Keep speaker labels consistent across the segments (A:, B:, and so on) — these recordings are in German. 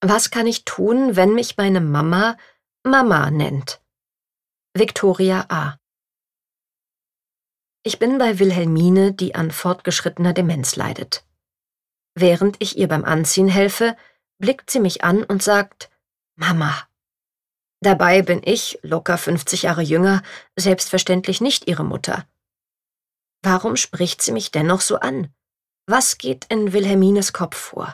A: Was kann ich tun, wenn mich meine Mama Mama nennt? Victoria A. Ich bin bei Wilhelmine, die an fortgeschrittener Demenz leidet. Während ich ihr beim Anziehen helfe, blickt sie mich an und sagt: Mama. Dabei bin ich, locker 50 Jahre jünger, selbstverständlich nicht ihre Mutter. Warum spricht sie mich dennoch so an? Was geht in Wilhelmines Kopf vor?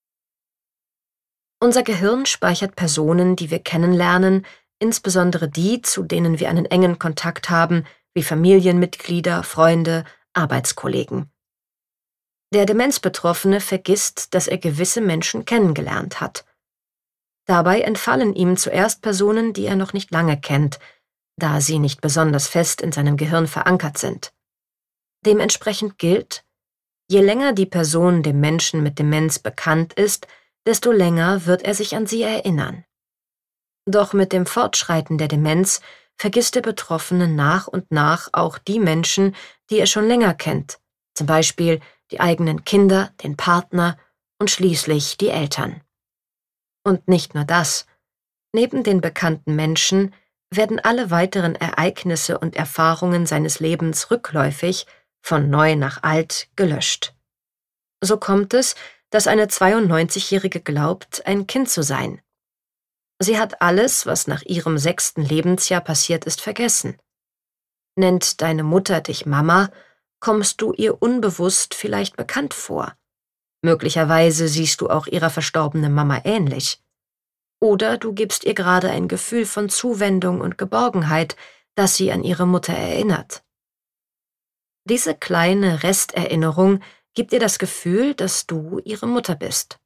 A: Unser Gehirn speichert Personen, die wir kennenlernen, insbesondere die, zu denen wir einen engen Kontakt haben, wie Familienmitglieder, Freunde, Arbeitskollegen. Der Demenzbetroffene vergisst, dass er gewisse Menschen kennengelernt hat. Dabei entfallen ihm zuerst Personen, die er noch nicht lange kennt, da sie nicht besonders fest in seinem Gehirn verankert sind. Dementsprechend gilt: Je länger die Person dem Menschen mit Demenz bekannt ist, desto länger wird er sich an sie erinnern. Doch mit dem Fortschreiten der Demenz vergisst der Betroffene nach und nach auch die Menschen, die er schon länger kennt, zum Beispiel die eigenen Kinder, den Partner und schließlich die Eltern. Und nicht nur das. Neben den bekannten Menschen werden alle weiteren Ereignisse und Erfahrungen seines Lebens rückläufig, von neu nach alt, gelöscht. So kommt es, dass eine 92-Jährige glaubt, ein Kind zu sein. Sie hat alles, was nach ihrem 6. Lebensjahr passiert ist, vergessen. Nennt deine Mutter dich Mama, kommst du ihr unbewusst vielleicht bekannt vor. Möglicherweise siehst du auch ihrer verstorbenen Mama ähnlich. Oder du gibst ihr gerade ein Gefühl von Zuwendung und Geborgenheit, das sie an ihre Mutter erinnert. Diese kleine Resterinnerung gibt ihr das Gefühl, dass du ihre Mutter bist.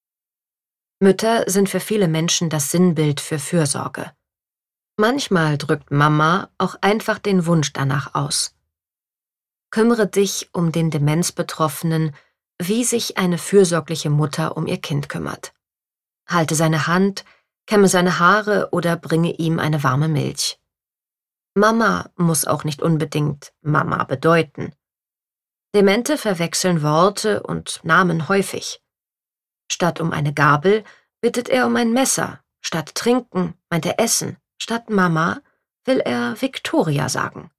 A: Mütter sind für viele Menschen das Sinnbild für Fürsorge. Manchmal drückt Mama auch einfach den Wunsch danach aus. Kümmere dich um den Demenzbetroffenen, wie sich eine fürsorgliche Mutter um ihr Kind kümmert. Halte seine Hand, kämme seine Haare oder bringe ihm eine warme Milch. Mama muss auch nicht unbedingt Mama bedeuten. Demente verwechseln Worte und Namen häufig. Statt um eine Gabel bittet er um ein Messer, statt trinken meint er essen, statt Mama will er Victoria sagen.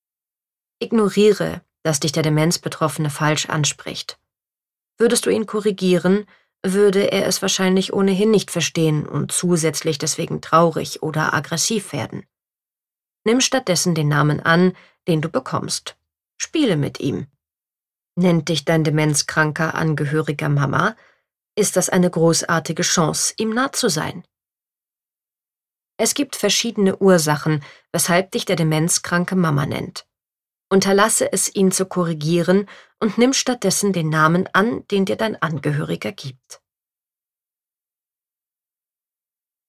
A: Ignoriere, dass dich der Demenzbetroffene falsch anspricht. Würdest du ihn korrigieren, würde er es wahrscheinlich ohnehin nicht verstehen und zusätzlich deswegen traurig oder aggressiv werden. Nimm stattdessen den Namen an, den du bekommst. Spiele mit ihm. Nennt dich dein demenzkranker Angehöriger Mama, ist das eine großartige Chance, ihm nah zu sein. Es gibt verschiedene Ursachen, weshalb dich der demenzkranke Mama nennt. Unterlasse es, ihn zu korrigieren und nimm stattdessen den Namen an, den dir dein Angehöriger gibt.